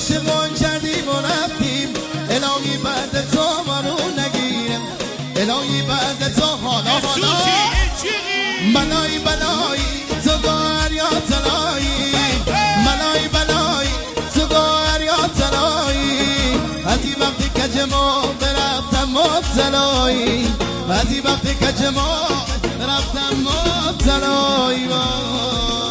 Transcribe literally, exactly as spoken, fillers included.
عاشقان کردیم و رفتیم، الهی بعد تو ما رو نگیرم، الهی بعد تو حالا حالا بلایی بلایی تو گوهر یا طلایی، بلایی بلایی تو گوهر یا طلایی، از این وقتی که جما برفتم مبتلایی، از این وقتی که جما رفتم مبتلایی.